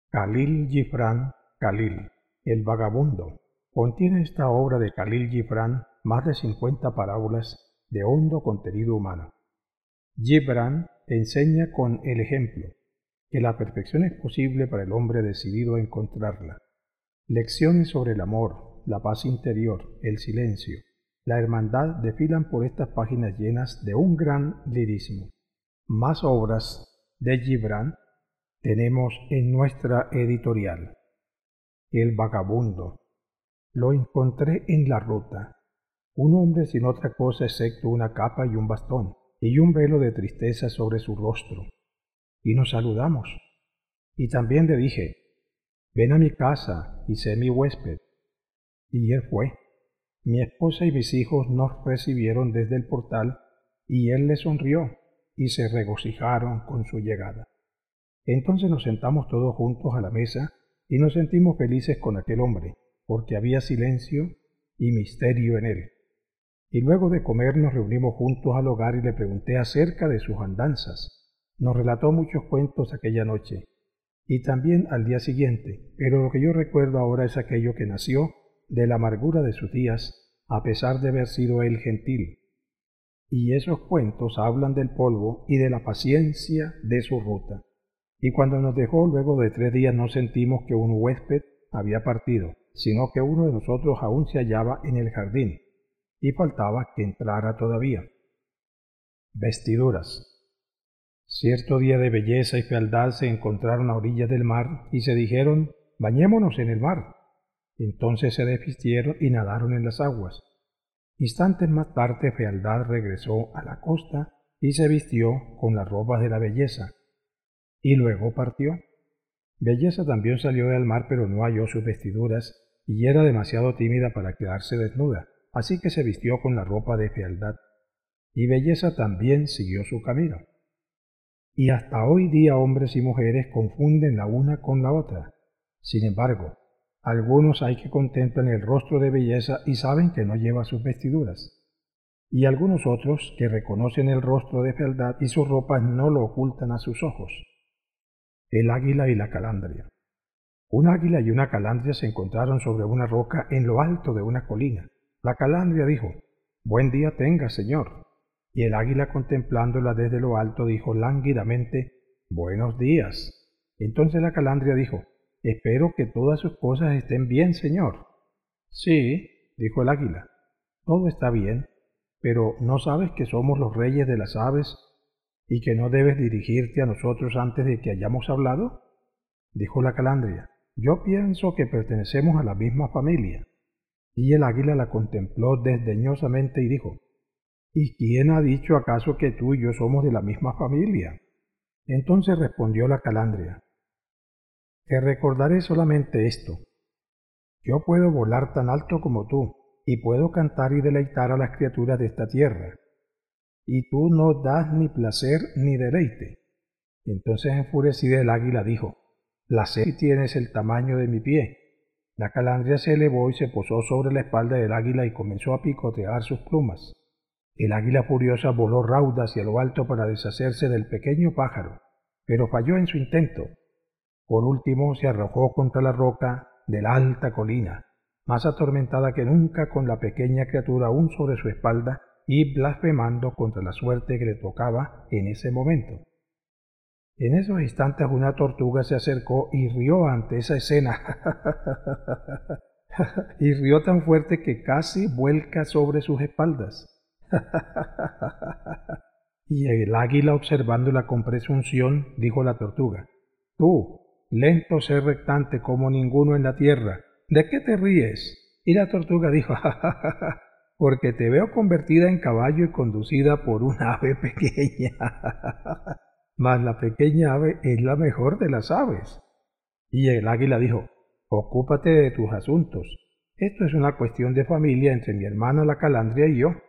Khalil Gibran Khalil, el vagabundo. Contiene esta obra de Khalil Gibran más de 50 parábolas de hondo contenido humano. Gibran enseña con el ejemplo que la perfección es posible para el hombre decidido a encontrarla. Lecciones sobre el amor, la paz interior, el silencio, la hermandad desfilan por estas páginas llenas de un gran lirismo. Más obras de Gibran tenemos en nuestra editorial. El vagabundo. Lo encontré en la ruta. Un hombre sin otra cosa excepto una capa y un bastón, y un velo de tristeza sobre su rostro. Y nos saludamos. Y también le dije, ven a mi casa y sé mi huésped. Y él fue. Mi esposa y mis hijos nos recibieron desde el portal, y él les sonrió, y se regocijaron con su llegada. Entonces nos sentamos todos juntos a la mesa, y nos sentimos felices con aquel hombre, porque había silencio y misterio en él. Y luego de comer nos reunimos juntos al hogar y le pregunté acerca de sus andanzas. Nos relató muchos cuentos aquella noche, y también al día siguiente, pero lo que yo recuerdo ahora es aquello que nació de la amargura de sus días, a pesar de haber sido él gentil. Y esos cuentos hablan del polvo y de la paciencia de su ruta. Y cuando nos dejó luego de 3 días no sentimos que un huésped había partido, sino que uno de nosotros aún se hallaba en el jardín, y faltaba que entrara todavía. Vestiduras. Cierto día de belleza y fealdad se encontraron a orillas del mar y se dijeron, bañémonos en el mar. Entonces se desvistieron y nadaron en las aguas. Instantes más tarde fealdad regresó a la costa y se vistió con las ropas de la belleza, y luego partió. Belleza también salió del mar, pero no halló sus vestiduras, y era demasiado tímida para quedarse desnuda, así que se vistió con la ropa de fealdad. Y Belleza también siguió su camino. Y hasta hoy día hombres y mujeres confunden la una con la otra. Sin embargo, algunos hay que contemplan el rostro de Belleza y saben que no lleva sus vestiduras. Y algunos otros que reconocen el rostro de fealdad y sus ropas no lo ocultan a sus ojos. El águila y la calandria. Un águila y una calandria se encontraron sobre una roca en lo alto de una colina. La calandria dijo, «Buen día tenga, señor». Y el águila, contemplándola desde lo alto, dijo lánguidamente, «Buenos días». Entonces la calandria dijo, «Espero que todas sus cosas estén bien, señor». «Sí», dijo el águila, «todo está bien, pero ¿no sabes que somos los reyes de las aves y que no debes dirigirte a nosotros antes de que hayamos hablado?» Dijo la calandria, «Yo pienso que pertenecemos a la misma familia». Y el águila la contempló desdeñosamente y dijo, «¿Y quién ha dicho acaso que tú y yo somos de la misma familia?» Entonces respondió la calandria, «Te recordaré solamente esto. Yo puedo volar tan alto como tú, y puedo cantar y deleitar a las criaturas de esta tierra, y tú no das ni placer ni deleite». Entonces enfurecida el águila dijo, «Placer si tienes el tamaño de mi pie». La calandria se elevó y se posó sobre la espalda del águila y comenzó a picotear sus plumas. El águila furiosa voló rauda hacia lo alto para deshacerse del pequeño pájaro, pero falló en su intento. Por último se arrojó contra la roca de la alta colina, más atormentada que nunca con la pequeña criatura aún sobre su espalda y blasfemando contra la suerte que le tocaba en ese momento. En esos instantes una tortuga se acercó y rió ante esa escena, y rió tan fuerte que casi vuelca sobre sus espaldas. Y el águila, observándola con presunción, dijo a la tortuga, «Tú, lento ser rectante como ninguno en la tierra, ¿de qué te ríes?» Y la tortuga dijo, «Porque te veo convertida en caballo y conducida por un ave pequeña». Mas la pequeña ave es la mejor de las aves. Y el águila dijo, «Ocúpate de tus asuntos. Esto es una cuestión de familia entre mi hermana la calandria y yo».